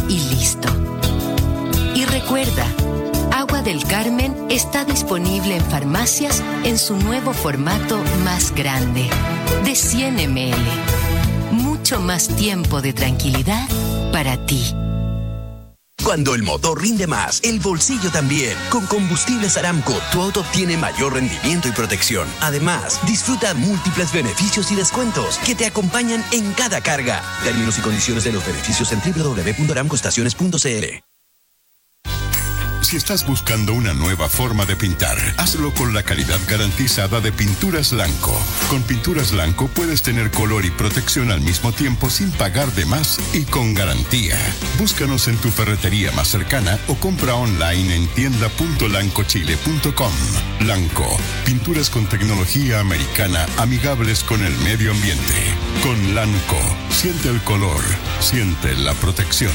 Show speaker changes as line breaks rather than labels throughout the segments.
y listo. Y recuerda, Agua del Carmen está disponible en farmacias en su nuevo formato más grande, de 100 ml. Mucho más tiempo de tranquilidad para ti.
Cuando el motor rinde más, el bolsillo también. Con Combustibles Aramco, tu auto obtiene mayor rendimiento y protección. Además, disfruta múltiples beneficios y descuentos que te acompañan en cada carga. Términos y condiciones de los beneficios en www.aramcoestaciones.cl.
Si estás buscando una nueva forma de pintar, hazlo con la calidad garantizada de Pinturas Lanco. Con Pinturas Lanco puedes tener color y protección al mismo tiempo sin pagar de más y con garantía. Búscanos en tu ferretería más cercana o compra online en tienda.lancochile.com. Lanco, pinturas con tecnología americana amigables con el medio ambiente. Con Lanco, siente el color, siente la protección.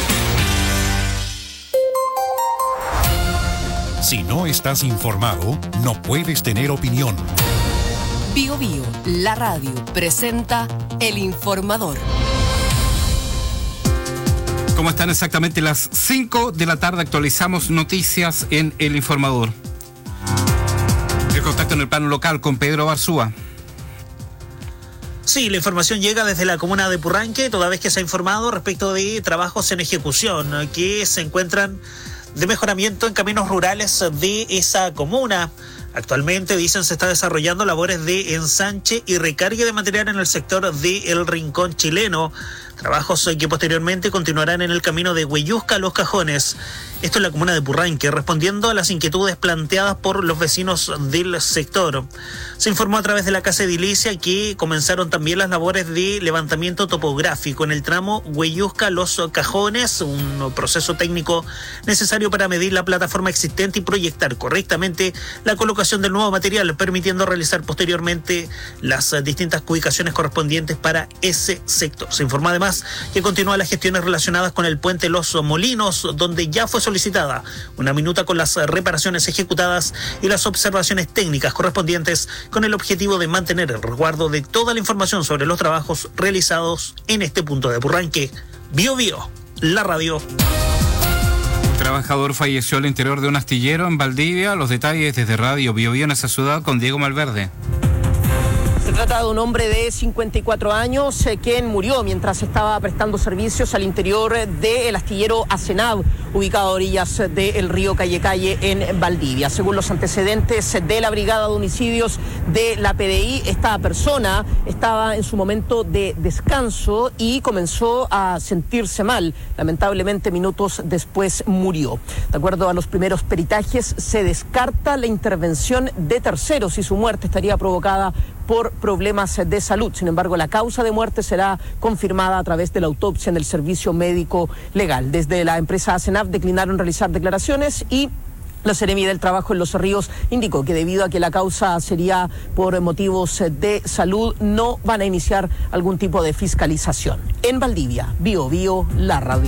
Si no estás informado, no puedes tener opinión.
Bio Bio, la radio, presenta El Informador.
¿Cómo están? Exactamente las 5 de la tarde actualizamos noticias en El Informador. El contacto en el plano local con Pedro Barzúa.
Sí, la información llega desde la comuna de Purranque, toda vez que se ha informado respecto de trabajos en ejecución que se encuentran de mejoramiento en caminos rurales de esa comuna. Actualmente, dicen, se está desarrollando labores de ensanche y recargue de material en el sector de El Rincón Chileno. Trabajos que posteriormente continuarán en el camino de Hueyusca a Los Cajones. Esto en la comuna de Purranque, respondiendo a las inquietudes planteadas por los vecinos del sector. Se informó a través de la Casa Edilicia que comenzaron también las labores de levantamiento topográfico en el tramo Hueyusca a Los Cajones, un proceso técnico necesario para medir la plataforma existente y proyectar correctamente la colocación del nuevo material, permitiendo realizar posteriormente las distintas ubicaciones correspondientes para ese sector. Se informó además que continúan las gestiones relacionadas con el puente Los Molinos, donde ya fue solicitada una minuta con las reparaciones ejecutadas y las observaciones técnicas correspondientes, con el objetivo de mantener el resguardo de toda la información sobre los trabajos realizados en este punto de Purranque. Bio Bio, la radio.
Un trabajador falleció al interior de un astillero en Valdivia. Los detalles desde Radio Bio Bio en esa ciudad con Diego Malverde.
Se trata de un hombre de 54 años quien murió mientras estaba prestando servicios al interior del astillero Asenab, ubicado a orillas del río Calle en Valdivia. Según los antecedentes de la Brigada de Homicidios de la PDI, esta persona estaba en su momento de descanso y comenzó a sentirse mal. Lamentablemente, minutos después murió. De acuerdo a los primeros peritajes, se descarta la intervención de terceros y su muerte estaría provocada por problemas de salud. Sin embargo, la causa de muerte será confirmada a través de la autopsia en el servicio médico legal. Desde la empresa Asenab declinaron realizar declaraciones y la Seremi del Trabajo en Los Ríos indicó que debido a que la causa sería por motivos de salud, no van a iniciar algún tipo de fiscalización. En Valdivia, Bio Bio, la radio.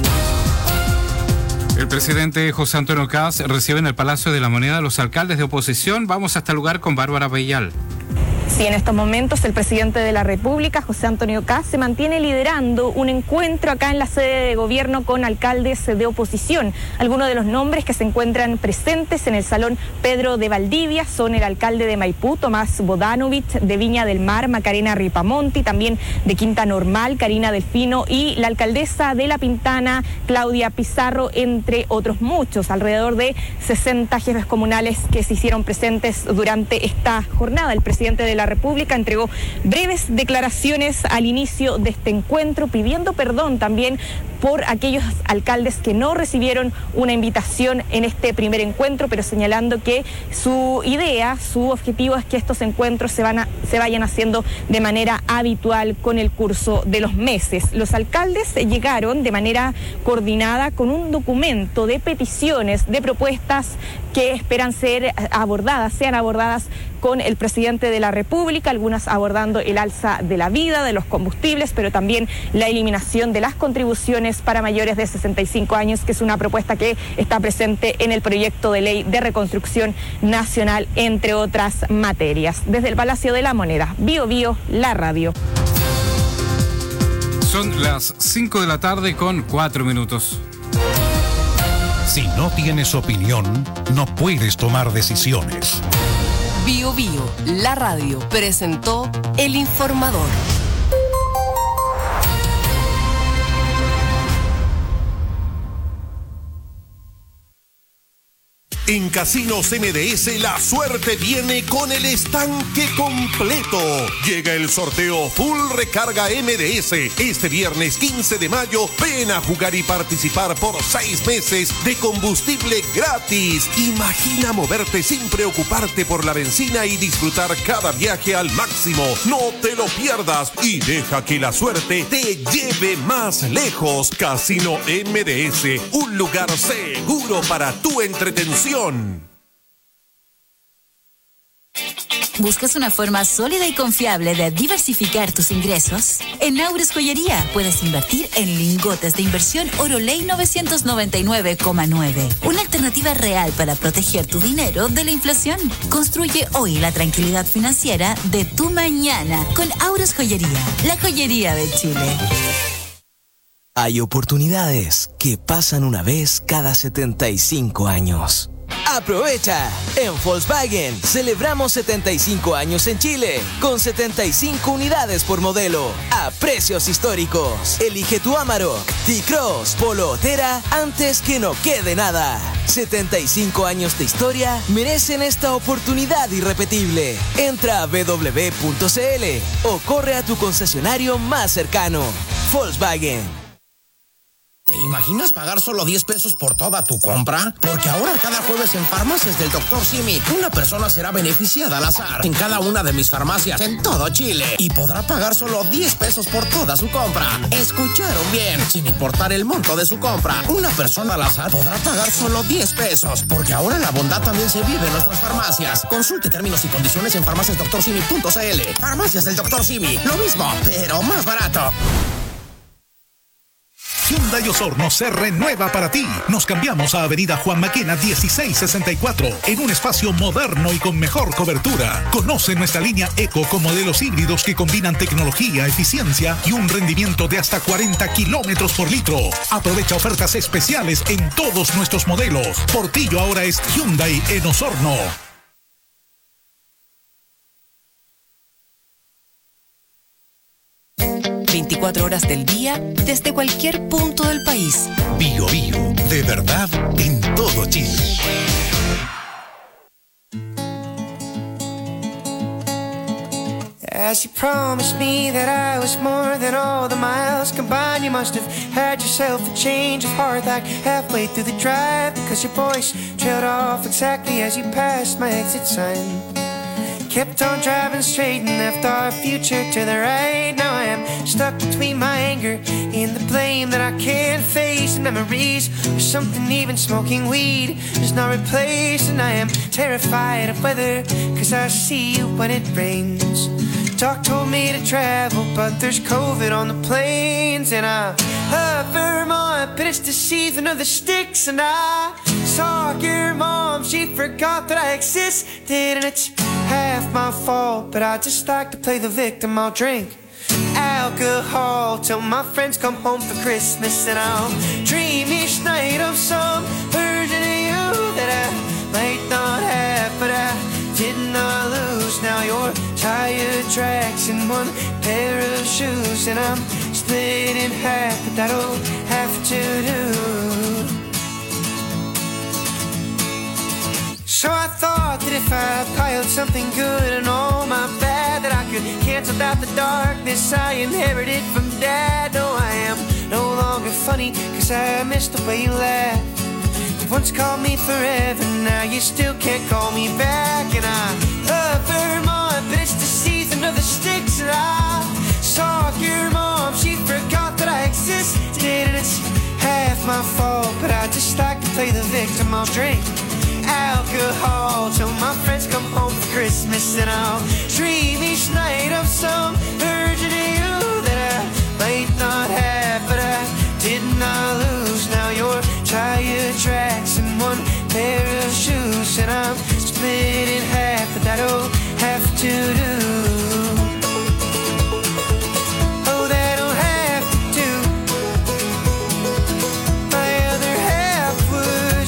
El presidente José Antonio Kast recibe en el Palacio de la Moneda a los alcaldes de oposición. Vamos hasta el lugar con Bárbara Bellal.
Sí, en estos momentos el presidente de la República, José Antonio Kast, se mantiene liderando un encuentro acá en la sede de gobierno con alcaldes de oposición. Algunos de los nombres que se encuentran presentes en el Salón Pedro de Valdivia son el alcalde de Maipú, Tomás Bodanovich, de Viña del Mar, Macarena Ripamonti, también de Quinta Normal, Karina Delfino, y la alcaldesa de La Pintana, Claudia Pizarro, entre otros muchos. Alrededor de 60 jefes comunales que se hicieron presentes durante esta jornada. El presidente de la República entregó breves declaraciones al inicio de este encuentro, pidiendo perdón también por aquellos alcaldes que no recibieron una invitación en este primer encuentro, pero señalando que su idea, su objetivo es que estos encuentros se vayan haciendo de manera habitual con el curso de los meses. Los alcaldes llegaron de manera coordinada con un documento de peticiones, de propuestas que esperan sean abordadas con el presidente de la República, algunas abordando el alza de la vida, de los combustibles, pero también la eliminación de las contribuciones para mayores de 65 años, que es una propuesta que está presente en el proyecto de ley de reconstrucción nacional, entre otras materias. Desde el Palacio de la Moneda, Bio Bio, la radio.
Son las 5 de la tarde con 4 minutos.
Si no tienes opinión, no puedes tomar decisiones.
Bio Bio, la radio, presentó El Informador.
En Casinos MDS la suerte viene con el estanque completo. Llega el sorteo Full Recarga MDS. Este viernes 15 de mayo, ven a jugar y participar por 6 meses de combustible gratis. Imagina moverte sin preocuparte por la benzina y disfrutar cada viaje al máximo. No te lo pierdas y deja que la suerte te lleve más lejos. Casino MDS, un lugar seguro para tu entretención.
¿Buscas una forma sólida y confiable de diversificar tus ingresos? En Aures Joyería puedes invertir en lingotes de inversión Oroley 999,9. Una alternativa real para proteger tu dinero de la inflación. Construye hoy la tranquilidad financiera de tu mañana con Aures Joyería, la joyería de Chile.
Hay oportunidades que pasan una vez cada 75 años. ¡Aprovecha! En Volkswagen celebramos 75 años en Chile, con 75 unidades por modelo, a precios históricos. Elige tu Amarok, T-Cross, Polo o Terra antes que no quede nada. 75 años de historia merecen esta oportunidad irrepetible. Entra a www.cl o corre a tu concesionario más cercano. Volkswagen.
¿Te imaginas pagar solo 10 pesos por toda tu compra? Porque ahora cada jueves en Farmacias del Dr. Simi, una persona será beneficiada al azar en cada una de mis farmacias en todo Chile y podrá pagar solo 10 pesos por toda su compra. ¿Escucharon bien? Sin importar el monto de su compra, una persona al azar podrá pagar solo 10 pesos, porque ahora la bondad también se vive en nuestras farmacias. Consulte términos y condiciones en farmaciasdoctorsimi.cl. Farmacias del Dr. Simi, lo mismo, pero más barato.
Hyundai Osorno se renueva para ti. Nos cambiamos a Avenida Juan Maquena 1664 en un espacio moderno y con mejor cobertura. Conoce nuestra línea Eco con modelos híbridos que combinan tecnología, eficiencia y un rendimiento de hasta 40 kilómetros por litro. Aprovecha ofertas especiales en todos nuestros modelos. Portillo ahora es Hyundai en Osorno.
24 horas del día, desde cualquier punto del país.
Bio Bio, de verdad en todo Chile.
As you promised me that I was more than all the miles combined, you must have had yourself a change of heart like halfway through the drive, because your voice trailed off exactly as you passed my exit sign. Kept on driving straight and left our future to the right. Now I am stuck between my anger and the blame that I can't face, and memories or something even smoking weed does not replace. And I am terrified of weather, cause I see you when it rains. Doc told me to travel, but there's COVID on the planes. And I love Vermont, but it's the season of the sticks. And I saw your mom, she forgot that I existed. And it's half my fault, but I just like to play the victim. I'll drink alcohol till my friends come home for Christmas. And I'll dream each night of some version of you that I might not have, but I did not lose. Now you're tire tracks and one pair of shoes, and I'm split in half, but that'll have to do. So I thought that if I piled something good and all my bad, that I could cancel out the darkness I inherited from Dad. No, I am no longer funny, cause I missed the way you laughed. You once called me forever, now you still can't call me back. And I love Vermont, but it's the season of the sticks. And I saw your mom, she forgot that I existed. And it's half my fault, but I just like to play the victim. I'll drink alcohol till my friends come home for Christmas. And I'll dream each night of some version of you that I might not have, but I did not lose. Now you're tire tracks and one pair of shoes, and I'm split in half, but that'll have to do. Oh, that'll have to do. My other half would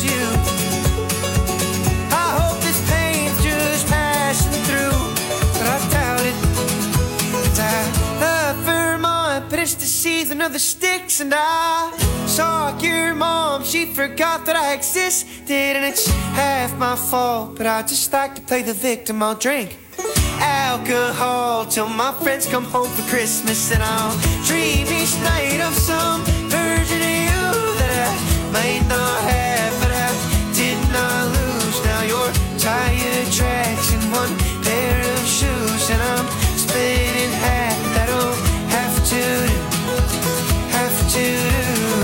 the sticks. And I saw your mom, she forgot that I existed. And it's half my fault, but I just like to play the victim. I'll drink alcohol till my friends come home for Christmas. And I'll dream each night of some version of you that I might not have, but I did not lose. Now your tire tracks in one pair of shoes, and I'm split in half. That'll have to do, have to do.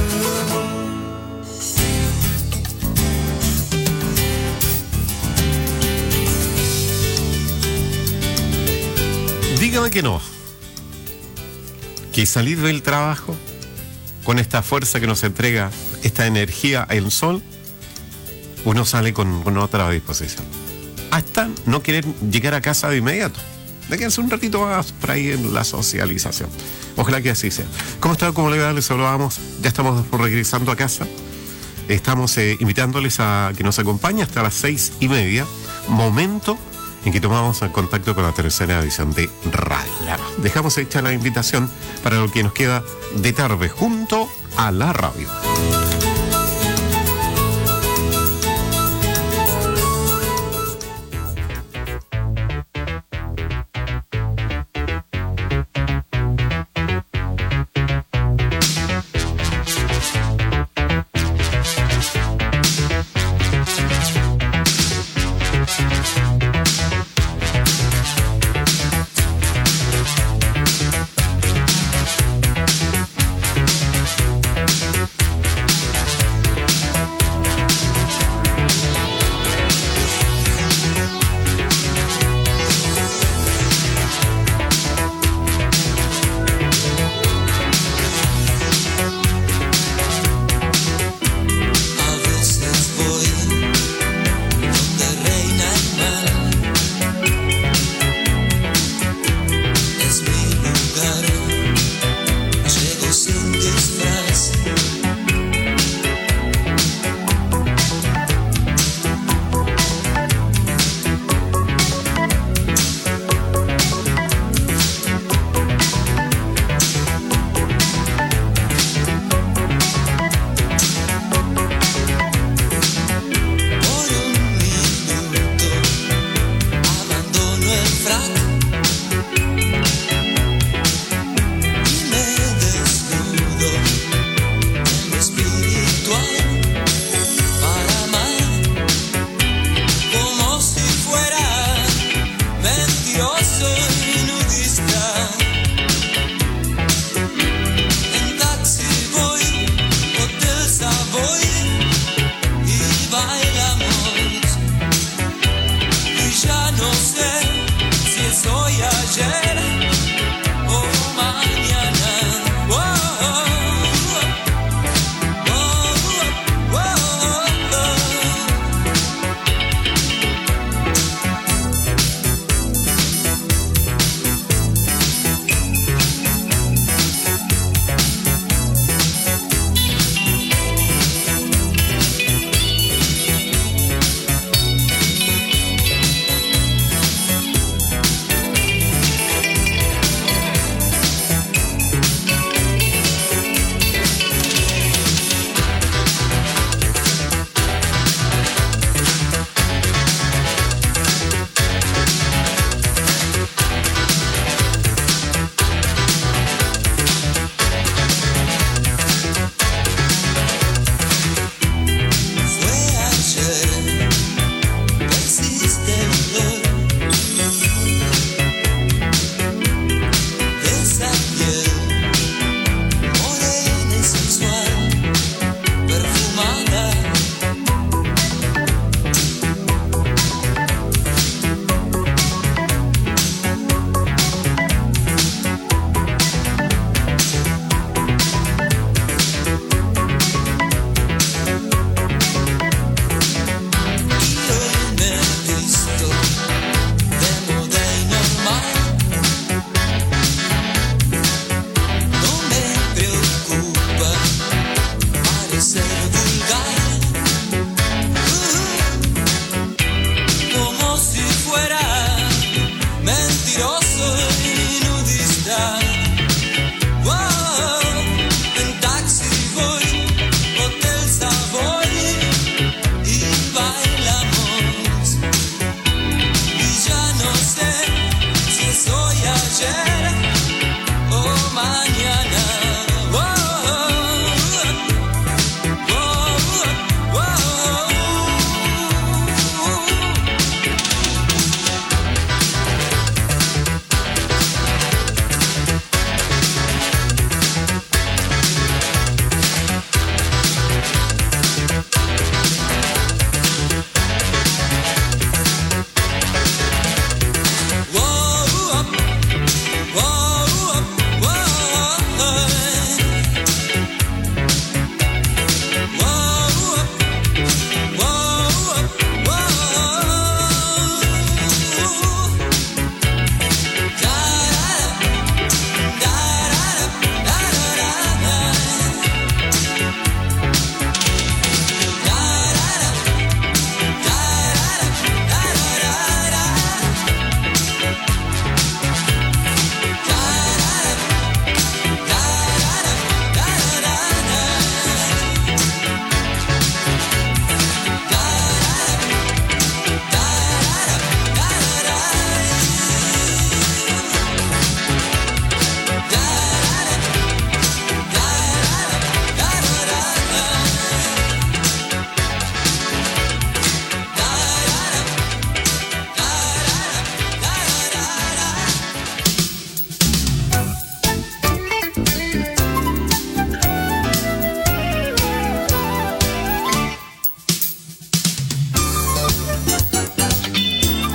Dígame que no. Que salir del trabajo con esta fuerza que nos entrega, esta energía, el sol, uno sale con otra disposición. Hasta no querer llegar a casa de inmediato. De quedarse un ratito más por ahí en la socialización. Ojalá que así sea. ¿Cómo está? ¿Cómo le va? Les saludamos. Ya estamos regresando a casa. Estamos invitándoles a que nos acompañe hasta las 6:30. Momento en que tomamos el contacto con la tercera edición de Radio. Dejamos hecha la invitación para lo que nos queda de tarde junto a la radio.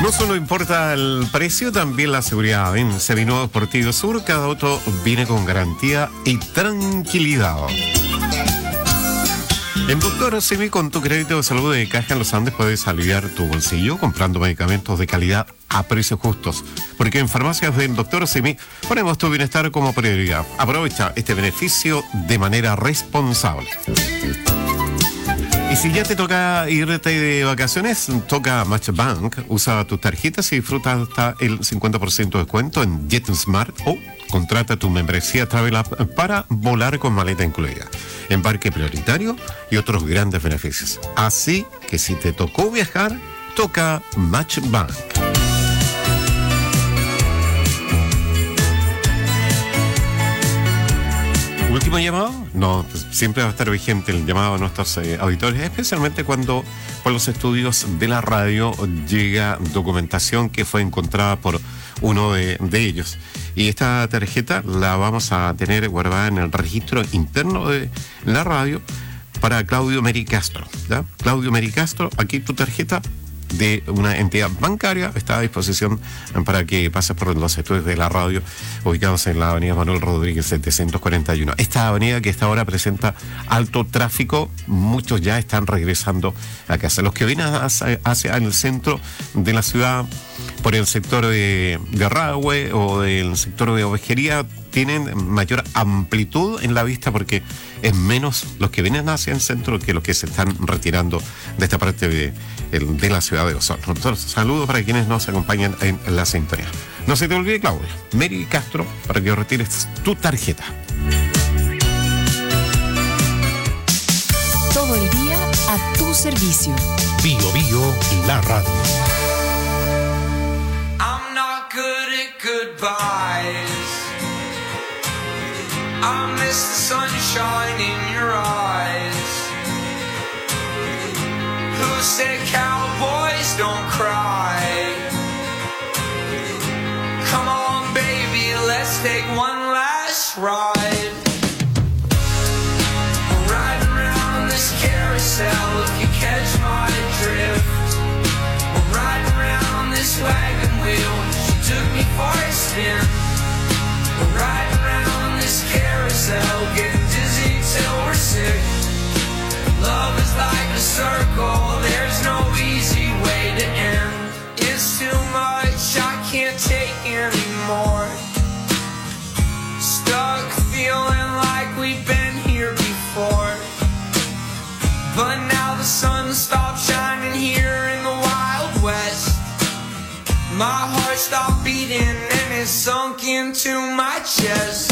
No solo importa el precio, también la seguridad. En Seminuevo Deportivo Sur, cada auto viene con garantía y tranquilidad. En Doctor Simi, con tu crédito de salud de Caja en los Andes, puedes aliviar tu bolsillo comprando medicamentos de calidad a precios justos. Porque en farmacias del Doctor Simi ponemos tu bienestar como prioridad. Aprovecha este beneficio de manera responsable. Y si ya te toca irte de vacaciones, toca Match Bank. Usa tus tarjetas y disfruta hasta el 50% de descuento en JetSmart o contrata tu membresía Travel App para volar con maleta incluida, embarque prioritario y otros grandes beneficios. Así que si te tocó viajar, toca Match Bank. ¿Último llamado? No, pues siempre va a estar vigente el llamado a nuestros auditores, especialmente cuando por los estudios de la radio llega documentación que fue encontrada por uno de ellos. Y esta tarjeta la vamos a tener guardada en el registro interno de la radio para Claudio Meri Castro, ¿ya? Claudio Meri Castro, aquí tu tarjeta de una entidad bancaria está a disposición para que pases por los estudios de la radio ubicados en la avenida Manuel Rodríguez 741. Esta avenida que esta hora presenta alto tráfico, muchos ya están regresando a casa. Los que vienen hacia el centro de la ciudad por el sector de Rahue o del sector de Ovejería tienen mayor amplitud en la vista porque es menos los que vienen hacia el centro que los que se están retirando de esta parte de la ciudad de Osorno. Entonces, saludos para quienes nos acompañan en la sintonía. No se te olvide, Claudia, Meri Castro, para que retires tu tarjeta.
Todo el día a tu servicio.
Bio Bio, la radio.
I'm not good at goodbyes. I miss the sunshine in your eyes. Who said cowboys don't cry? Come on, baby, let's take one last ride. Riding around this carousel, if you catch my drift. We're riding around this wagon wheel, she took me for a spin. We're riding around this carousel, getting dizzy till we're sick. Love is like a circle, there's no easy way to end. It's too much, I can't take anymore. Stuck feeling like we've been here before. But now the sun stopped shining here in the Wild West. My heart stopped beating and it sunk into my chest.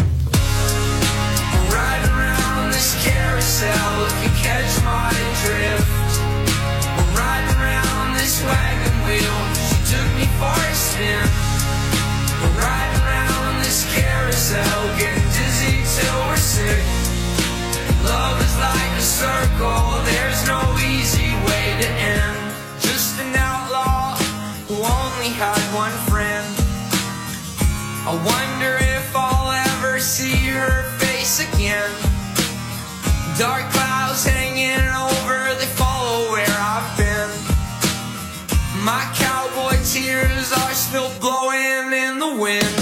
Riding around this carousel, if you catch my drift. We're riding around this wagon wheel, she took me for a spin. We're riding around this carousel, getting dizzy till we're sick. Love is like a circle, there's no easy way to end. Just an outlaw who only had one friend. I wonder if I'll ever see her face again. Dark clouds hanging over, they follow where I've been. My cowboy tears are still blowing in the wind.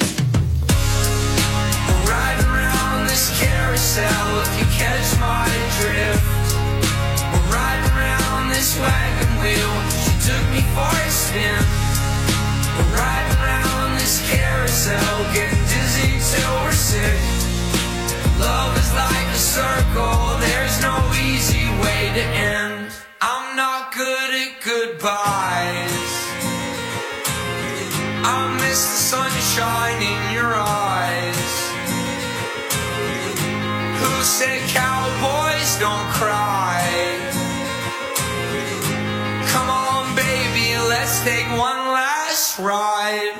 Riding around this carousel, if you catch my drift. We're riding around this wagon wheel, she took me for a spin. We're riding around this carousel, getting dizzy till we're sick. Love is like a circle, there's no easy way to end. I'm not good at goodbyes. I miss the sunshine in your eyes. Who said cowboys don't cry? Come on, baby, let's take one last ride.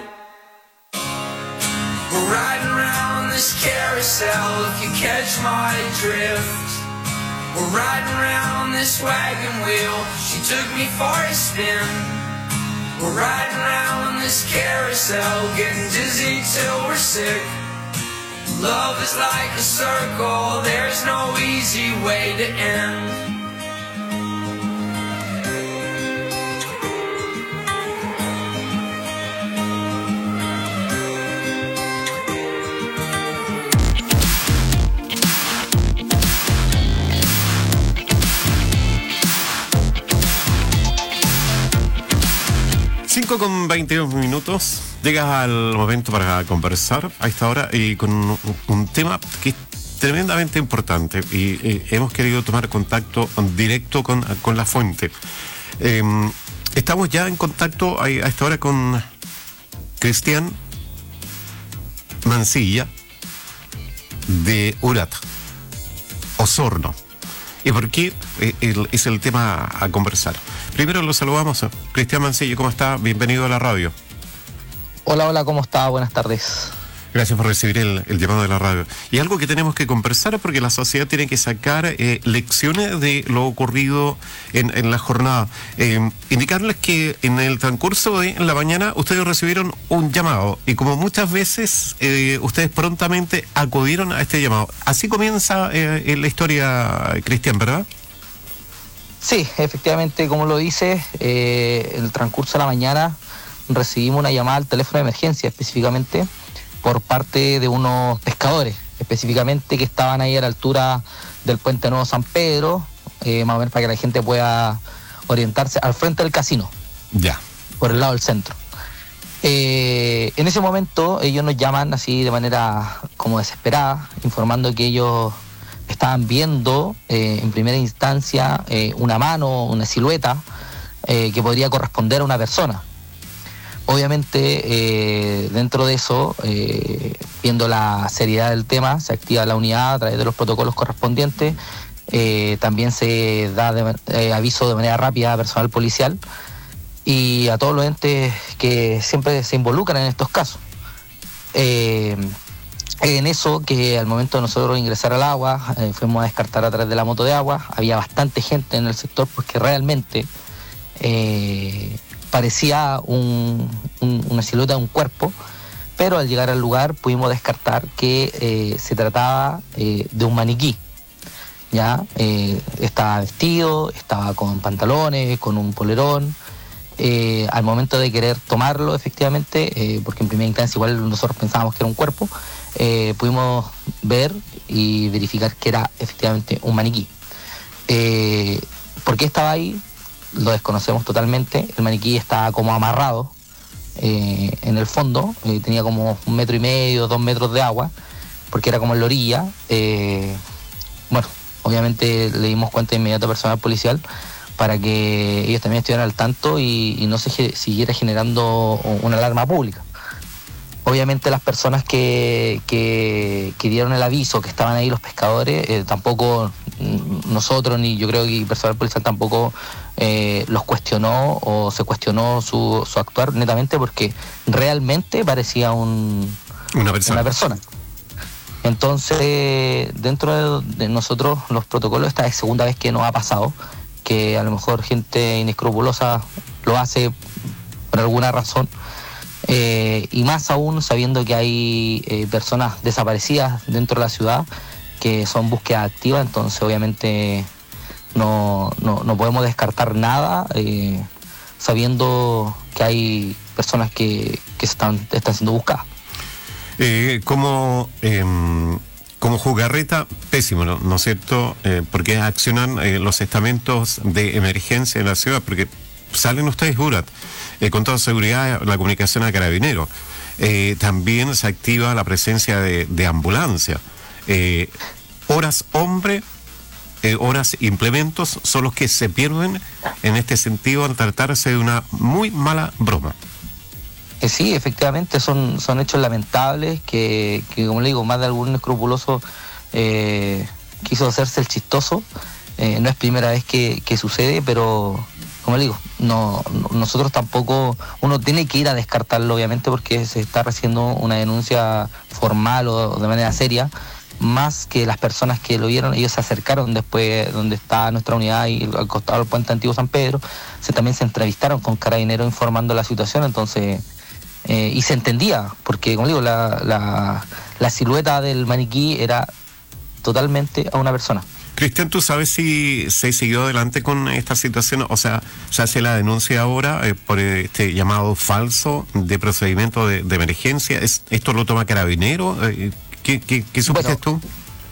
We're riding around this carousel, if you catch my drift. We're riding around this wagon wheel, she took me for a spin. We're riding around this carousel, getting dizzy till we're sick. Love is like a circle, there's no easy way to end.
5:22. Llegas al momento para conversar a esta hora y con un tema que es tremendamente importante y hemos querido tomar contacto directo con la fuente. Estamos ya en contacto a esta hora con Cristian Mancilla de Urata, Osorno. ¿Y por qué es el tema a conversar? Primero lo saludamos. Cristian Mancilla, ¿cómo está? Bienvenido a la radio.
Hola, ¿cómo está? Buenas tardes.
Gracias por recibir el llamado de la radio. Y algo que tenemos que conversar porque la sociedad tiene que sacar lecciones de lo ocurrido en la jornada. Indicarles que en el transcurso de la mañana ustedes recibieron un llamado y como muchas veces ustedes prontamente acudieron a este llamado. Así comienza la historia, Cristian, ¿verdad?
Sí, efectivamente, como lo dice, en el transcurso de la mañana recibimos una llamada al teléfono de emergencia, específicamente por parte de unos pescadores, específicamente que estaban ahí a la altura del Puente Nuevo San Pedro, más o menos para que la gente pueda orientarse al frente del casino.
Ya.
Por el lado del centro. En ese momento ellos nos llaman así de manera como desesperada, informando que ellos estaban viendo en primera instancia una mano, una silueta que podría corresponder a una persona. Obviamente, dentro de eso, viendo la seriedad del tema, se activa la unidad a través de los protocolos correspondientes. También se da aviso de manera rápida a personal policial y a todos los entes que siempre se involucran en estos casos. En eso, que al momento de nosotros ingresar al agua, fuimos a descartar a través de la moto de agua. Había bastante gente en el sector porque realmente parecía una silueta de un cuerpo, pero al llegar al lugar pudimos descartar que se trataba de un maniquí. Ya estaba vestido, estaba con pantalones, con un polerón. Al momento de querer tomarlo, efectivamente, porque en primera instancia igual nosotros pensábamos que era un cuerpo, pudimos ver y verificar que era efectivamente un maniquí. ¿Por qué estaba ahí? Lo desconocemos totalmente. El maniquí estaba como amarrado en el fondo, tenía como 1,5 metros, 2 metros de agua, porque era como en la orilla. Bueno, obviamente le dimos cuenta de inmediato al personal policial para que ellos también estuvieran al tanto y no se siguiera generando una alarma pública. Obviamente las personas que dieron el aviso, que estaban ahí los pescadores, tampoco nosotros, ni yo creo que el personal policial tampoco los cuestionó o se cuestionó su actuar, netamente porque realmente parecía una persona. Entonces, dentro de nosotros los protocolos, esta es segunda vez que nos ha pasado, que a lo mejor gente inescrupulosa lo hace por alguna razón. Y más aún sabiendo que hay personas desaparecidas dentro de la ciudad que son búsqueda activa, entonces obviamente no podemos descartar nada, sabiendo que hay personas que están siendo buscadas.
Como jugarreta, pésimo, ¿no es cierto? Porque accionan los estamentos de emergencia en la ciudad, porque salen ustedes, Urat, con toda seguridad la comunicación a Carabineros. También se activa la presencia de ambulancia. Horas hombre, horas implementos son los que se pierden en este sentido al tratarse de una muy mala broma.
Sí, efectivamente, son hechos lamentables que como le digo, más de algún escrupuloso quiso hacerse el chistoso. No es primera vez que sucede, pero como le digo, nosotros tampoco, uno tiene que ir a descartarlo obviamente porque se está haciendo una denuncia formal o de manera seria, más que las personas que lo vieron. Ellos se acercaron después donde está nuestra unidad y al costado del Puente Antiguo San Pedro, también se entrevistaron con Carabineros informando la situación, entonces y se entendía, porque como digo, la silueta del maniquí era totalmente a una persona.
Cristian, ¿tú sabes si se siguió adelante con esta situación? O sea, se hace la denuncia ahora por este llamado falso de procedimiento de emergencia. ¿Esto lo toma Carabinero? ¿Qué supiste tú?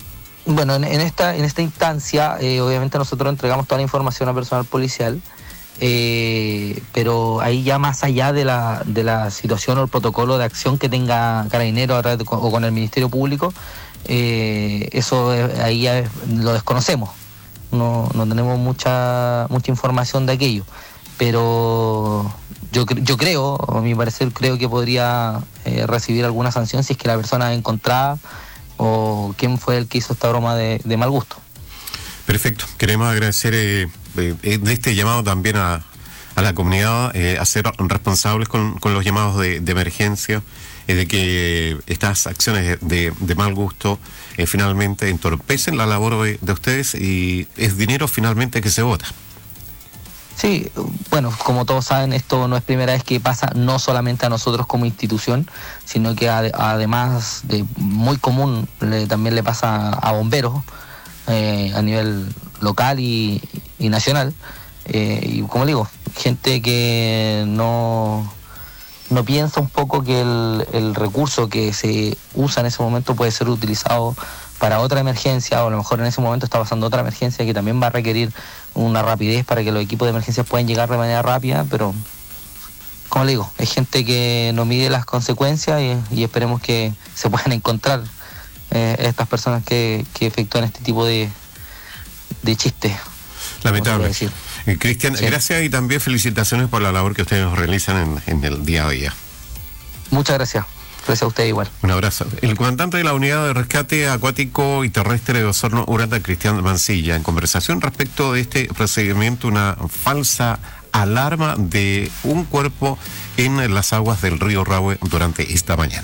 Bueno, en esta instancia, obviamente nosotros entregamos toda la información al personal policial pero ahí ya más allá de la situación o el protocolo de acción que tenga Carabineros o con el Ministerio Público, eso ahí ya lo desconocemos, no tenemos mucha información de aquello, pero yo creo, a mi parecer, creo que podría recibir alguna sanción si es que la persona es encontrada o quién fue el que hizo esta broma de mal gusto.
Perfecto, queremos agradecer de este llamado también a la comunidad, a ser responsables con los llamados de emergencia, de que estas acciones de mal gusto finalmente entorpecen la labor de ustedes, y es dinero finalmente que se bota.
Sí, bueno, como todos saben, esto no es primera vez que pasa, no solamente a nosotros como institución, sino que además de muy común también le pasa a bomberos a nivel local y nacional. Y como digo, gente que no piensa un poco que el recurso que se usa en ese momento puede ser utilizado para otra emergencia, o a lo mejor en ese momento está pasando otra emergencia que también va a requerir una rapidez para que los equipos de emergencia puedan llegar de manera rápida, pero como le digo, es gente que no mide las consecuencias y esperemos que se puedan encontrar estas personas que efectúan este tipo de chistes.
Lamentable. Cristian, sí. Gracias y también felicitaciones por la labor que ustedes realizan en el día a día.
Muchas gracias. Gracias a usted igual.
Un abrazo. El comandante de la Unidad de Rescate Acuático y Terrestre de Osorno, Uranda, Cristian Mancilla, en conversación respecto de este procedimiento, una falsa alarma de un cuerpo en las aguas del río Rahue durante esta mañana.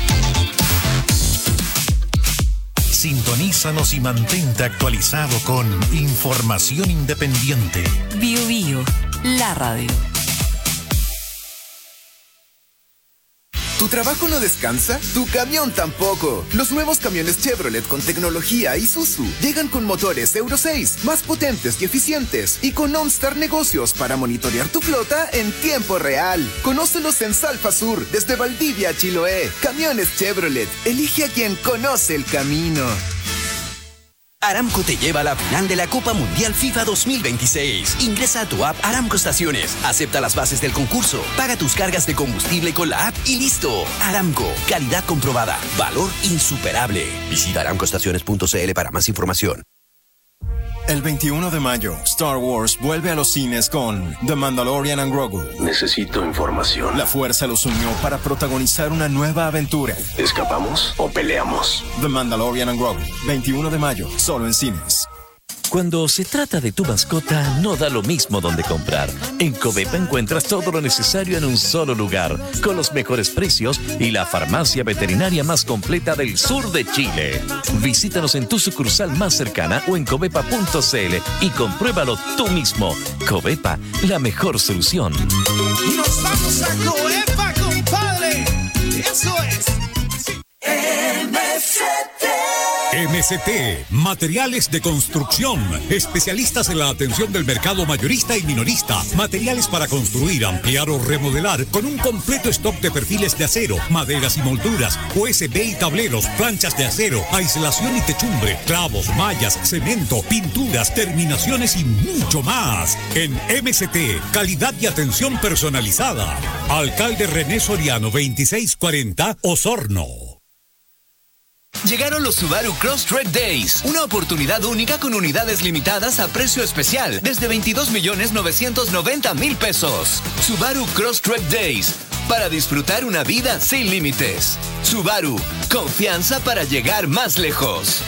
Sintonízanos y mantente actualizado con información independiente.
Bio Bio, la radio.
¿Tu trabajo no descansa? ¿Tu camión tampoco? Los nuevos camiones Chevrolet con tecnología Isuzu llegan con motores Euro 6, más potentes y eficientes, y con OnStar Negocios para monitorear tu flota en tiempo real. Conócelos en Salfa Sur, desde Valdivia a Chiloé. Camiones Chevrolet, elige a quien conoce el camino.
Aramco te lleva a la final de la Copa Mundial FIFA 2026. Ingresa a tu app Aramco Estaciones, acepta las bases del concurso, paga tus cargas de combustible con la app y listo. Aramco, calidad comprobada, valor insuperable. Visita aramcoestaciones.cl para más información.
El 21 de mayo, Star Wars vuelve a los cines con The Mandalorian and Grogu.
Necesito información.
La fuerza los unió para protagonizar una nueva aventura.
¿Escapamos o peleamos?
The Mandalorian and Grogu, 21 de mayo, solo en cines.
Cuando se trata de tu mascota, no da lo mismo donde comprar. En Covepa encuentras todo lo necesario en un solo lugar, con los mejores precios y la farmacia veterinaria más completa del sur de Chile. Visítanos en tu sucursal más cercana o en covepa.cl y compruébalo tú mismo. Covepa, la mejor solución.
¡Nos vamos a Covepa, compadre! ¡Eso es! Sí.
MCT, materiales de construcción, especialistas en la atención del mercado mayorista y minorista, materiales para construir, ampliar o remodelar, con un completo stock de perfiles de acero, maderas y molduras, USB y tableros, planchas de acero, aislación y techumbre, clavos, mallas, cemento, pinturas, terminaciones y mucho más. En MCT, calidad y atención personalizada. Alcalde René Soriano, 2640, Osorno.
Llegaron los Subaru Crosstrek Days, una oportunidad única con unidades limitadas a precio especial, desde 22.990.000 pesos. Subaru Crosstrek Days, para disfrutar una vida sin límites. Subaru, confianza para llegar más lejos.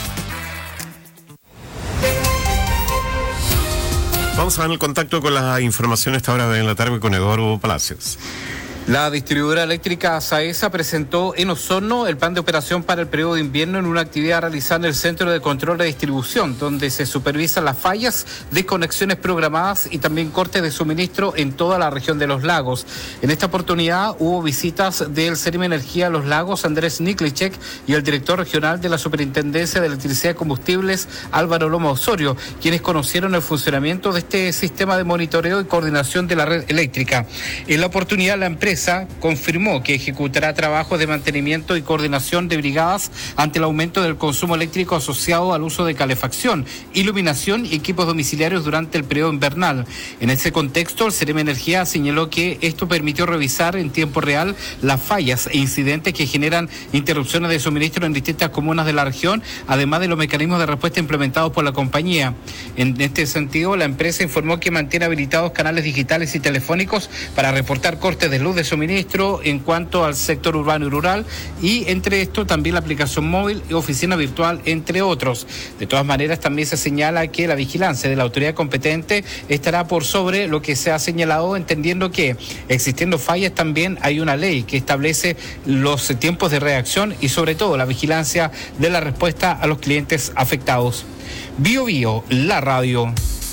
Vamos a ver el contacto con la información a esta hora de la tarde con Eduardo Palacios.
La distribuidora eléctrica SAESA presentó en Osorno el plan de operación para el periodo de invierno en una actividad realizada en el Centro de Control de Distribución, donde se supervisan las fallas, desconexiones programadas y también cortes de suministro en toda la región de Los Lagos. En esta oportunidad hubo visitas del CERMI Energía Los Lagos, Andrés Niklicek, y el director regional de la Superintendencia de Electricidad y Combustibles, Álvaro Loma Osorio, quienes conocieron el funcionamiento de este sistema de monitoreo y coordinación de la red eléctrica. En la oportunidad, la empresa empresa confirmó que ejecutará trabajos de mantenimiento y coordinación de brigadas ante el aumento del consumo eléctrico asociado al uso de calefacción, iluminación y equipos domiciliarios durante el periodo invernal. En ese contexto, el Ceremi Energía señaló que esto permitió revisar en tiempo real las fallas e incidentes que generan interrupciones de suministro en distintas comunas de la región, además de los mecanismos de respuesta implementados por la compañía. En este sentido, la empresa informó que mantiene habilitados canales digitales y telefónicos para reportar cortes de luz de suministro en cuanto al sector urbano y rural, y entre esto también la aplicación móvil y oficina virtual, entre otros. De todas maneras, también se señala que la vigilancia de la autoridad competente estará por sobre lo que se ha señalado, entendiendo que existiendo fallas también hay una ley que establece los tiempos de reacción y sobre todo la vigilancia de la respuesta a los clientes afectados. Bio Bio, la radio.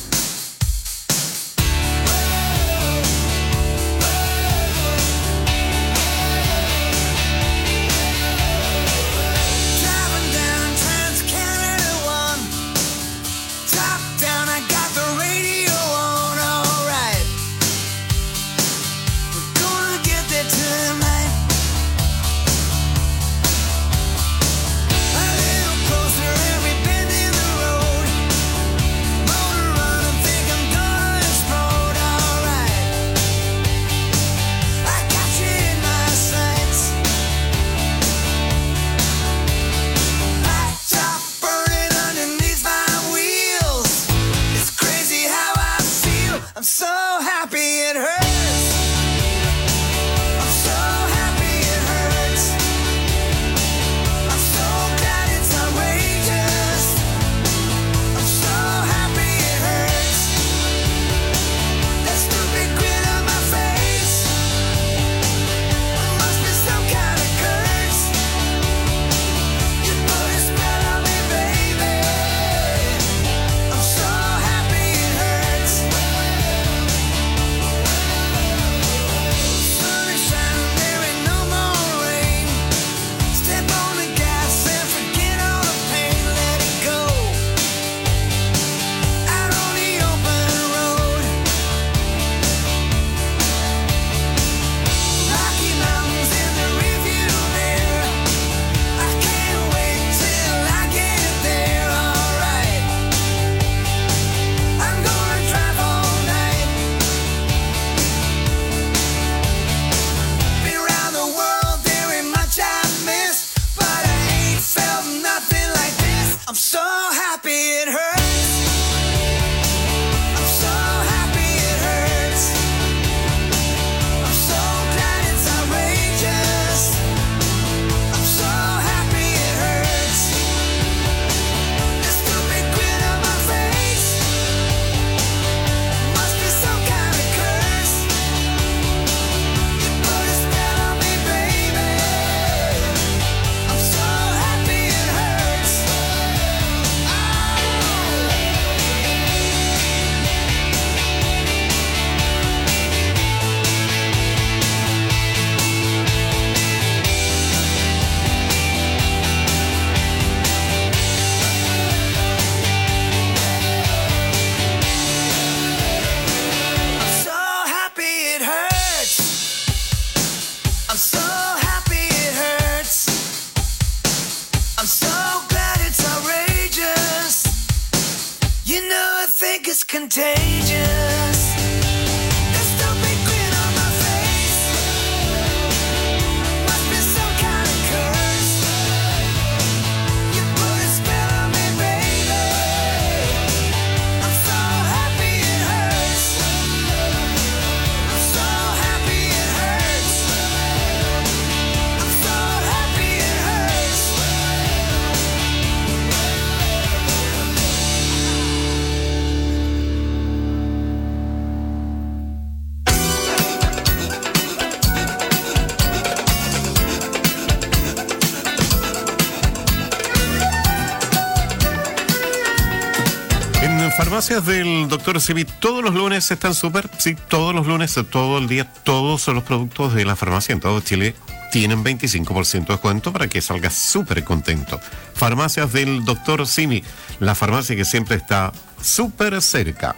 Farmacias del Dr. Simi, todos los lunes están súper, sí, todos los lunes, todo el día, todos los productos de la farmacia en todo Chile tienen 25% de descuento para que salgas súper contento. Farmacias del Dr. Simi, la farmacia que siempre está súper cerca.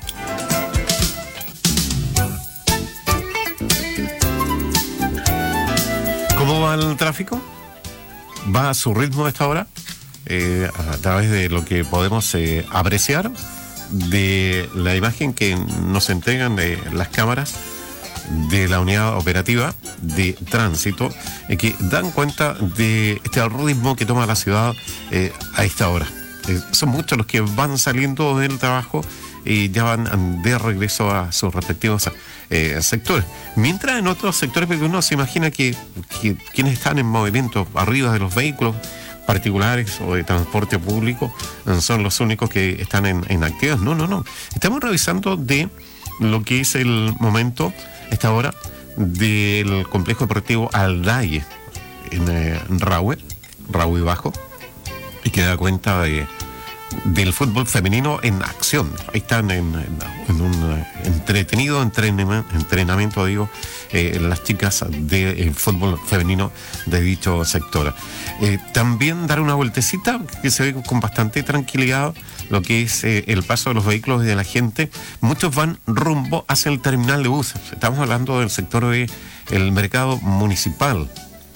¿Cómo va el tráfico? ¿Va a su ritmo a esta hora? A través de lo que podemos apreciar de la imagen que nos entregan de las cámaras de la unidad operativa de tránsito, que dan cuenta de este ritmo que toma la ciudad a esta hora. Son muchos los que van saliendo del trabajo y ya van de regreso a sus respectivos sectores. Mientras en otros sectores, porque uno se imagina que quienes están en movimiento arriba de los vehículos particulares o de transporte público son los únicos que están en actividad. No. Estamos revisando de lo que es el momento, esta hora, del complejo deportivo Aldaye en Rahue Bajo, y que da cuenta del fútbol femenino en acción. Ahí están en un entretenido entrenamiento, las chicas del fútbol femenino de dicho sector. También dar una vueltecita que se ve con bastante tranquilidad lo que es el paso de los vehículos y de la gente. Muchos van rumbo hacia el terminal de buses. Estamos hablando del sector del mercado municipal,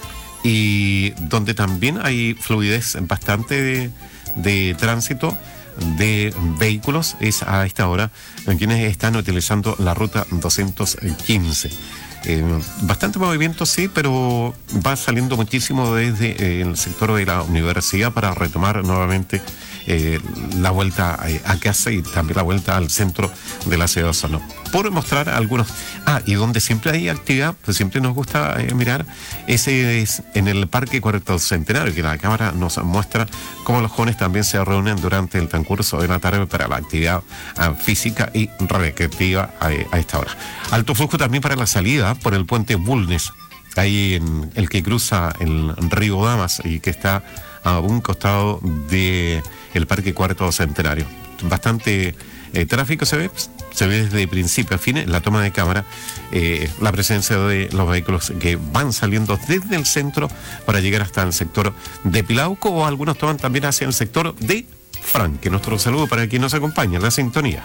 y donde también hay fluidez bastante de tránsito de vehículos. Es a esta hora quienes están utilizando la ruta 215. Bastante movimiento, sí, pero va saliendo muchísimo desde el sector de la universidad para retomar nuevamente la vuelta a casa y también la vuelta al centro de la ciudad de Osorno. Por mostrar algunos. Y donde siempre hay actividad, pues siempre nos gusta mirar, ese es en el Parque Cuarto Centenario, que la cámara nos muestra cómo los jóvenes también se reúnen durante el transcurso de la tarde para la actividad física y recreativa a esta hora. Alto flujo también para la salida por el puente Bulnes, ahí en el que cruza el río Damas y que está a un costado de el Parque Cuarto Centenario. Bastante tráfico se ve desde principio a fin en la toma de cámara, la presencia de los vehículos que van saliendo desde el centro para llegar hasta el sector de Pilauco, o algunos toman también hacia el sector de Franque. Nuestro saludo para quien nos acompaña en la sintonía.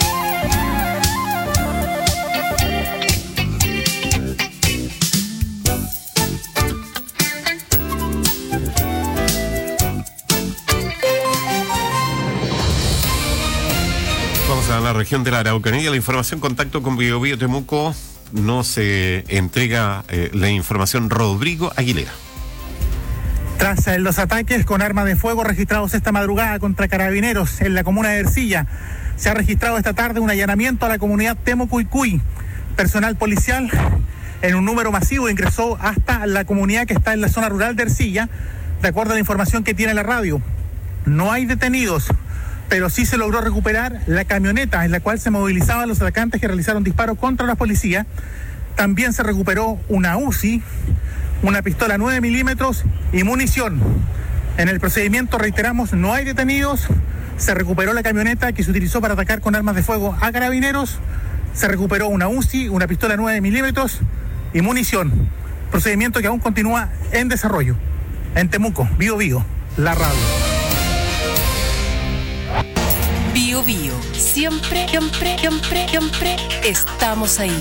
A la región de la Araucanía, la información, contacto con Biobío Temuco, nos entrega la información Rodrigo Aguilera.
Tras los ataques con armas de fuego registrados esta madrugada contra carabineros en la comuna de Ercilla, se ha registrado esta tarde un allanamiento a la comunidad Temucuicui. Personal policial en un número masivo ingresó hasta la comunidad que está en la zona rural de Ercilla. De acuerdo a la información que tiene la radio, no hay detenidos, pero sí se logró recuperar la camioneta en la cual se movilizaban los atacantes que realizaron disparos contra la policía. También se recuperó una UCI, una pistola 9 milímetros y munición. En el procedimiento, reiteramos, no hay detenidos. Se recuperó la camioneta que se utilizó para atacar con armas de fuego a carabineros. Se recuperó una UCI, una pistola 9 milímetros y munición. Procedimiento que aún continúa en desarrollo. En Temuco, Biobío, la radio.
Biobío, siempre estamos ahí.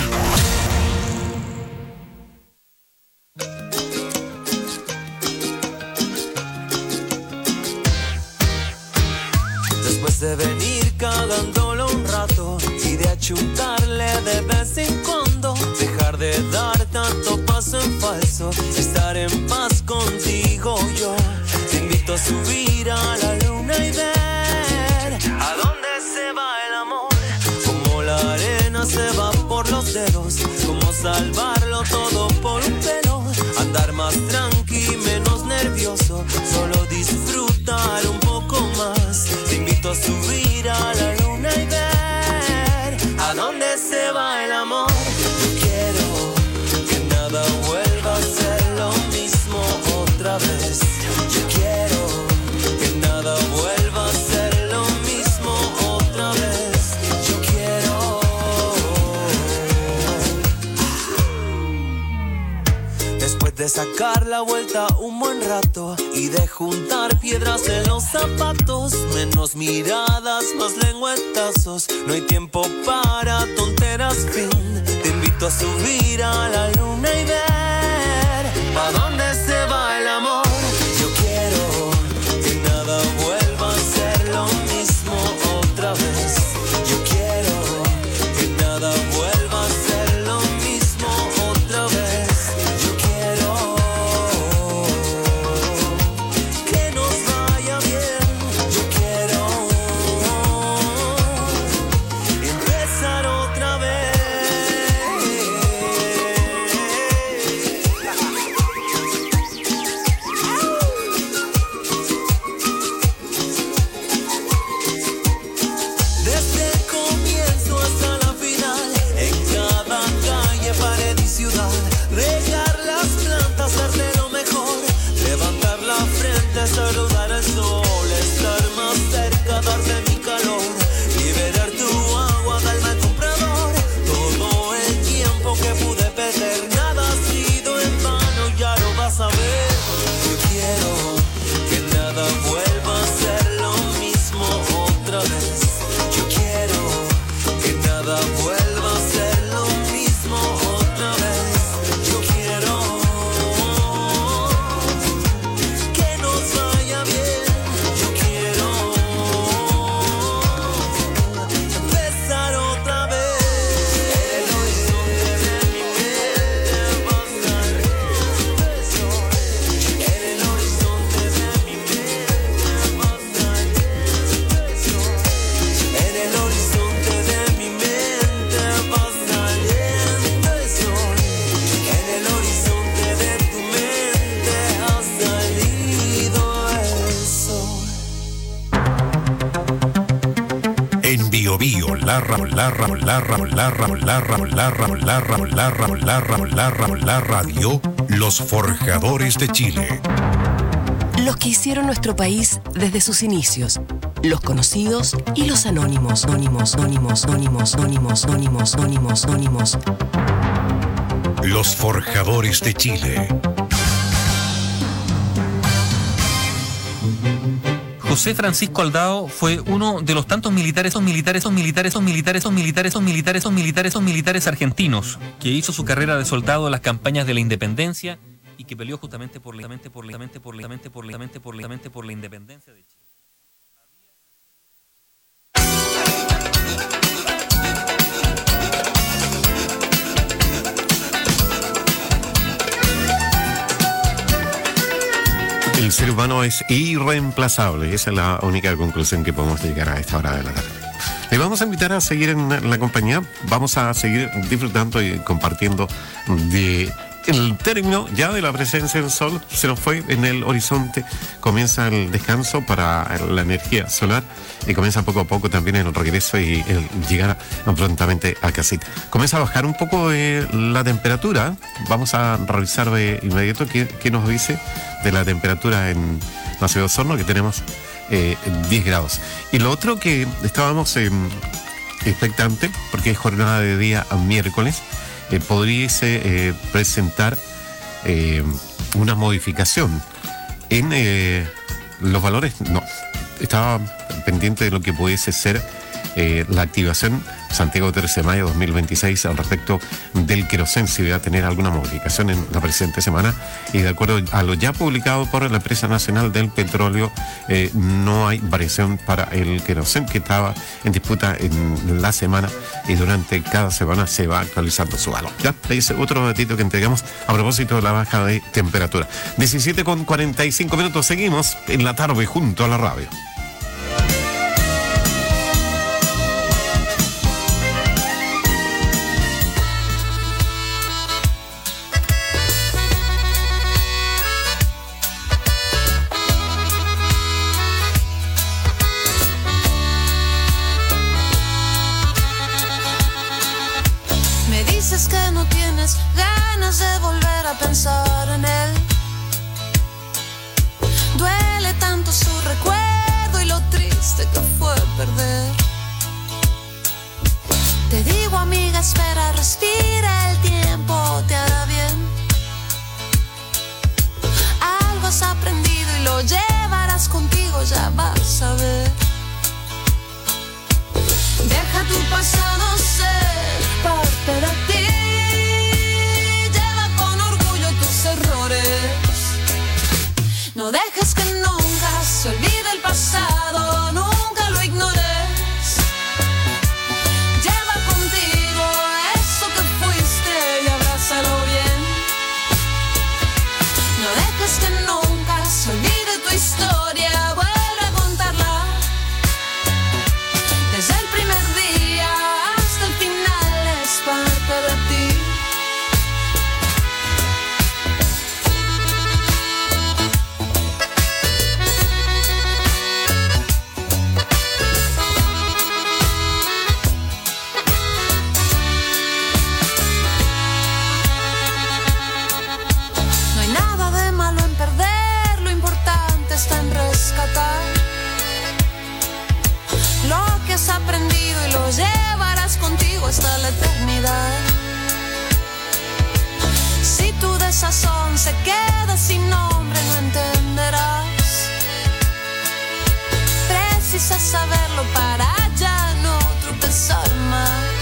Después de venir cagándolo un rato y de achuntarle de vez en cuando, dejar de dar tanto paso en falso, estar en paz contigo yo. Te invito a subir a la luna y ver a dónde se va el amor. Como la arena se va por los dedos, como salvarlo todo por un pelo. Andar más tranqui, menos nervioso, solo disfrutar un poco más. Te invito a subir a la luna y ver a dónde se va el amor. Yo quiero que nada vuelva a ser lo mismo otra vez. Yo quiero que nada vuelva a ser lo mismo otra vez. Yo quiero. Después de sacar la vuelta un buen rato y de juntar piedras en los zapatos, menos miradas, más lengüetazos, no hay tiempo para tonteras, fin. Te invito a subir a la luna y ver a dónde
Radio Los Forjadores de Chile.
Los que hicieron nuestro país desde sus inicios. Los conocidos y los anónimos.
Los Forjadores de Chile.
José Francisco Aldao fue uno de los tantos militares argentinos que hizo su carrera de soldado en las campañas de la independencia y que peleó justamente por la independencia de Chile.
El ser humano es irreemplazable. Esa es la única conclusión que podemos llegar a esta hora de la tarde. Le vamos a invitar a seguir en la compañía. Vamos a seguir disfrutando y compartiendo de el término ya de la presencia del sol. Se nos fue en el horizonte. Comienza el descanso para la energía solar y comienza poco a poco también el regreso y el llegar prontamente a casita. Comienza a bajar un poco la temperatura. Vamos a revisar de inmediato qué nos dice de la temperatura en la ciudad de Osorno, que tenemos 10 grados. Y lo otro que estábamos expectante, porque es jornada de día a miércoles, podríase presentar una modificación en los valores. No, estaba pendiente de lo que pudiese ser la activación Santiago 13 de mayo 2026 al respecto del querosén, si va a tener alguna modificación en la presente semana. Y de acuerdo a lo ya publicado por la empresa nacional del petróleo, no hay variación para el querosén, que estaba en disputa en la semana, y durante cada semana se va actualizando su valor. Ya, es otro datito que entregamos a propósito de la baja de temperatura. 17:45 seguimos en la tarde junto a la radio.
Dices que no tienes ganas de volver a pensar en él. Duele tanto su recuerdo y lo triste que fue perder. Te digo, amiga, espera, respira, el tiempo te hará bien. Algo has aprendido y lo llevarás contigo, ya vas a ver. Deja tu pasado ser parte de ti. Lleva con orgullo tus errores. No dejes que nunca se olvide el pasado, nunca lo ignores. Lleva contigo eso que fuiste y abrázalo bien. No dejes que nunca se olvide tu historia, vuelve a contarla. Desde el primer día hasta el final es parte de ti. No hay nada de malo en perder, lo importante está en rescatar lo que has aprendido y lo llevarás contigo hasta la eternidad. Si tu desazón se queda sin nombre, no entenderás. Precisas saberlo para ya no tropezar más.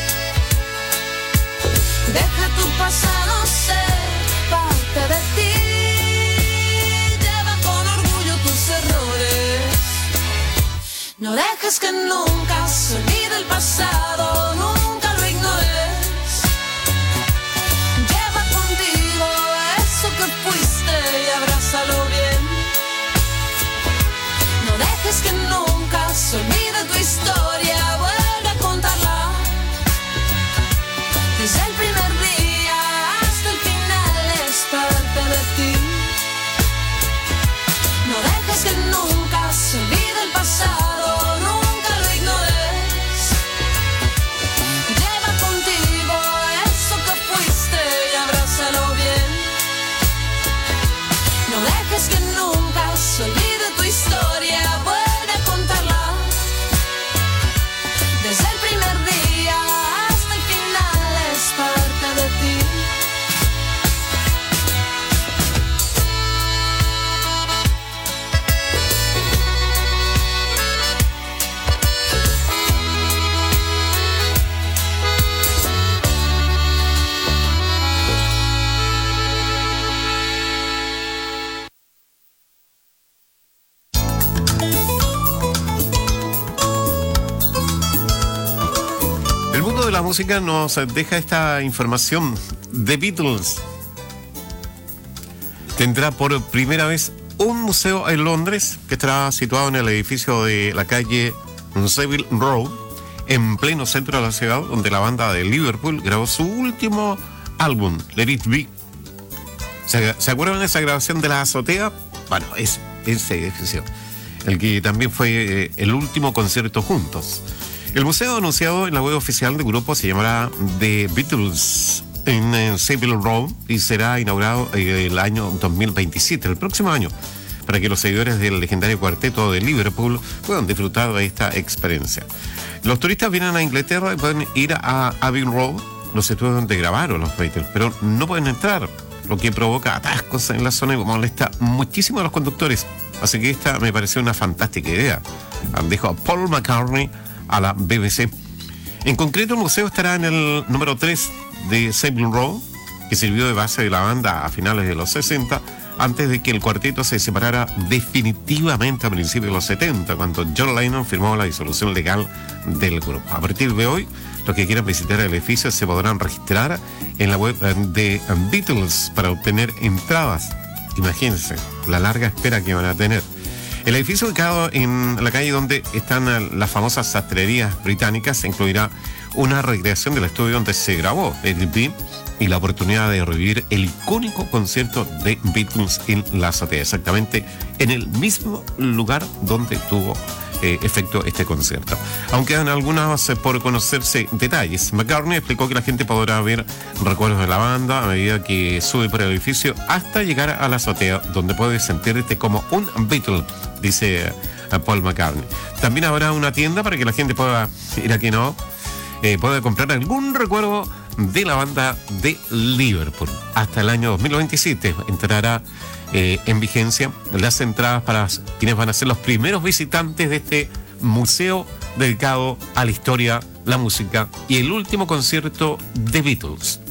Deja tu pasado ser parte de ti. Lleva con orgullo tus errores. No dejes que nunca se olvide el pasado, nunca lo ignores. Lleva contigo eso que fuiste y abrázalo bien. No dejes que nunca se olvide tu historia, vuelve a contarla. Desde el primer día hasta el final es parte de ti. No dejes que nunca se olvide el pasado, nunca lo ignores.
mundo de la música nos deja esta información. The Beatles tendrá por primera vez un museo en Londres que estará situado en el edificio de la calle Savile Row, en pleno centro de la ciudad, donde la banda de Liverpool grabó su último álbum, Let It Be. ¿Se acuerdan de esa grabación de la azotea? Bueno, es ese edificio, el que también fue el último concierto juntos. El museo anunciado en la web oficial del grupo se llamará The Beatles en Savile Row y será inaugurado el año 2027, el próximo año, para que los seguidores del legendario cuarteto de Liverpool puedan disfrutar de esta experiencia. Los turistas vienen a Inglaterra y pueden ir a Abbey Road, los estudios donde grabaron los Beatles, pero no pueden entrar, lo que provoca atascos en la zona y molesta muchísimo a los conductores. Así que esta me pareció una fantástica idea, dijo Paul McCartney a la BBC. En concreto, el museo estará en el número 3 de Savile Row, que sirvió de base de la banda a finales de los 60, antes de que el cuarteto se separara definitivamente a principios de los 70, cuando John Lennon firmó la disolución legal del grupo. A partir de hoy, los que quieran visitar el edificio se podrán registrar en la web de Beatles para obtener entradas. Imagínense la larga espera que van a tener. El edificio, ubicado en la calle donde están las famosas sastrerías británicas, incluirá una recreación del estudio donde se grabó el EP y la oportunidad de revivir el icónico concierto de Beatles en la azotea, exactamente en el mismo lugar donde tuvo efecto este concierto. Aunque quedan algunas por conocerse detalles. McCartney explicó que la gente podrá ver recuerdos de la banda a medida que sube por el edificio hasta llegar a la azotea, donde puedes sentirte como un Beatle, dice Paul McCartney. También habrá una tienda para que la gente pueda ir aquí, ¿no? Pueda comprar algún recuerdo de la banda de Liverpool. Hasta el año 2027 entrará en vigencia las entradas para quienes van a ser los primeros visitantes de este museo dedicado a la historia, la música y el último concierto de Beatles.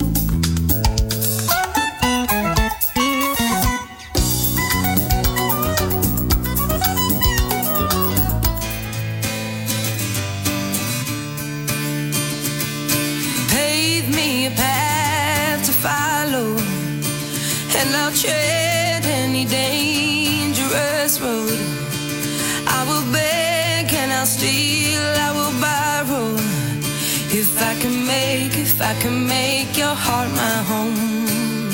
Pave me a path to follow, and I'll tread any dangerous road. I will beg and I'll steal, I will borrow. If I can make your heart my home.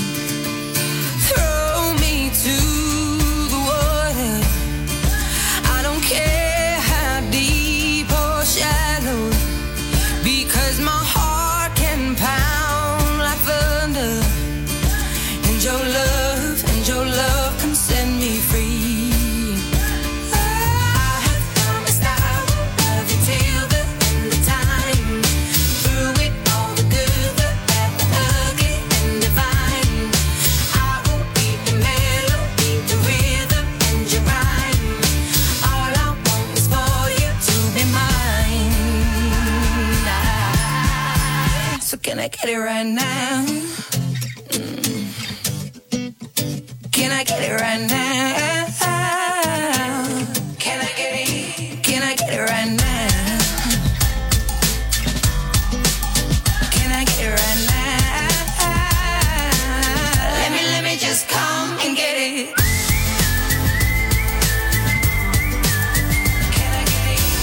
Throw me to the water, I don't care how deep or shallow, because my heart can pound like thunder, and your love can set me free. I have promised I will love you till the end of time. Through it all, the good, the bad, the ugly, and divine. I will be the melody, the rhythm, and your rhyme. All I want is for you to be mine. So can I get it right now? Can I get it right now? Can I get it? Can I get it right now? Can I get it right now? Let me just come and get it. Can I get it?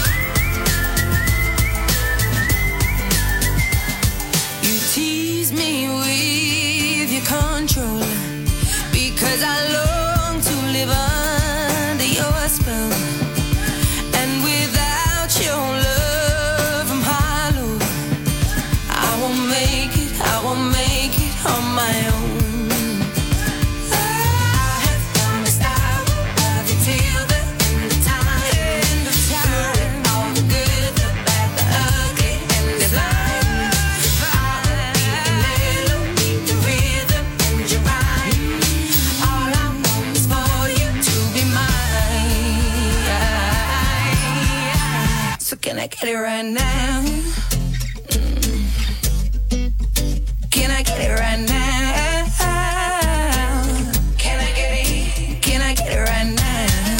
You tease me with your control, because I long to live under your spell. And without your love, I'm hollow. I won't make it on my own. I have promised I will love you till the end of time. Through all the good, the bad, the ugly, and the blind. I will be the melody, the rhythm, and your rhyme. All I want is for you to be mine. So can I get it right now? Can I get it right now? Can I get it? Can I get it right now?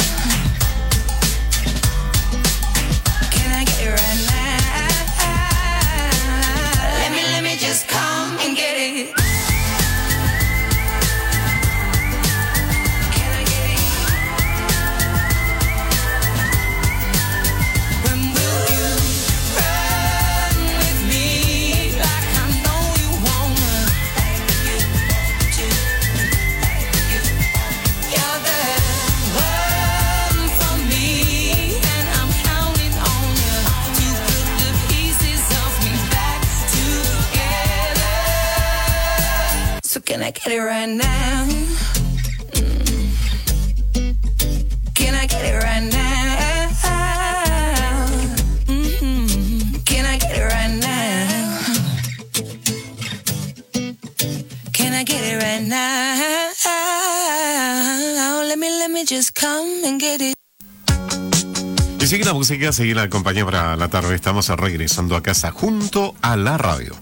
Can I get it right now? Can I get it right now? Can I get it right now? Can I get it right now? Can I get it right now? Let me just come and get it.
Y sigue la música, sigue la compañía para la tarde. Estamos regresando a casa junto a la radio.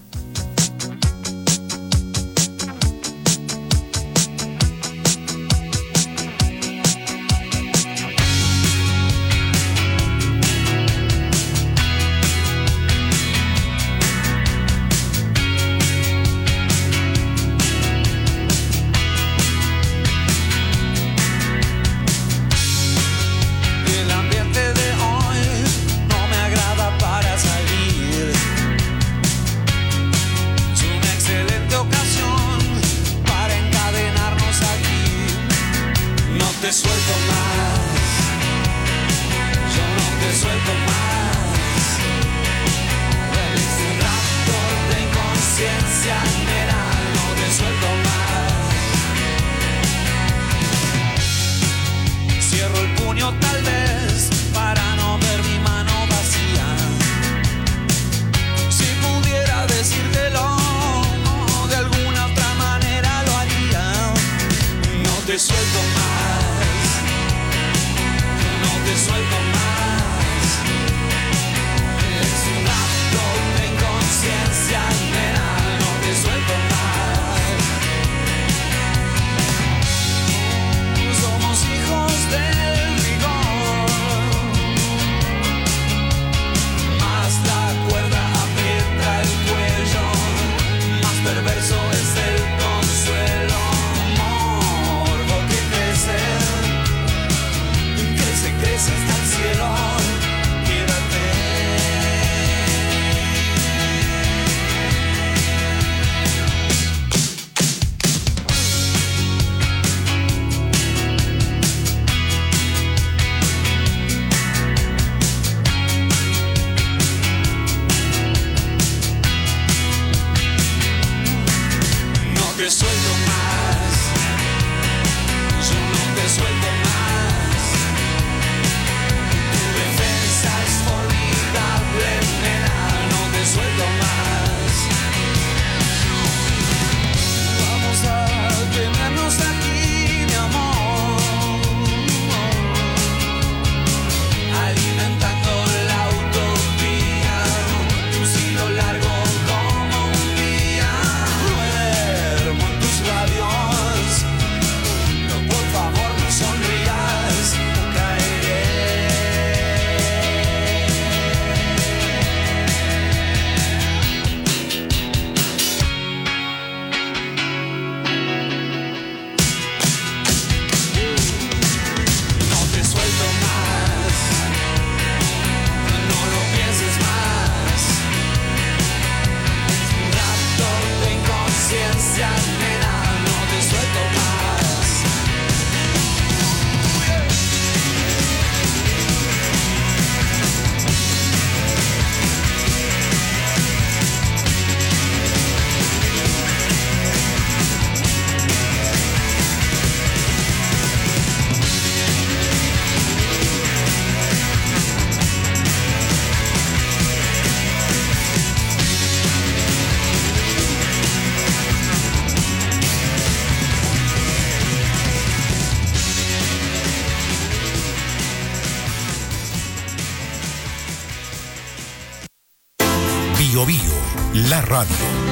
La radio.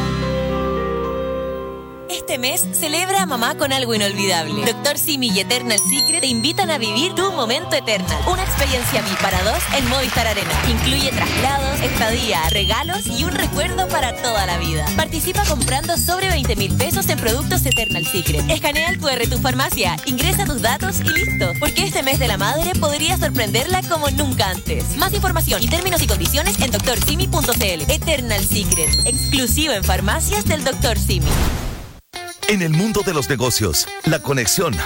Este mes celebra a mamá con algo inolvidable. Dr. Simi y Eternal Secret te invitan a vivir tu momento Eternal. Una experiencia VIP para dos en Movistar Arena. Incluye traslados, estadía, regalos y un recuerdo para toda la vida. Participa comprando sobre 20,000 pesos en productos Eternal Secret. Escanea el QR tu farmacia, ingresa tus datos y listo. Porque este mes de la madre podría sorprenderla como nunca antes. Más información y términos y condiciones en drsimi.cl. Eternal Secret, exclusivo en farmacias del Dr. Simi.
En el mundo de los negocios, la conexión